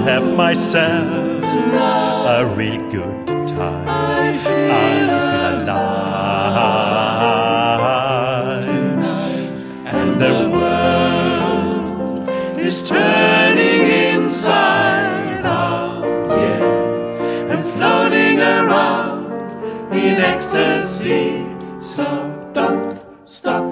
have myself a real good time. I feel alive. And the world is turning inside out, yeah, and floating around in ecstasy. So don't stop.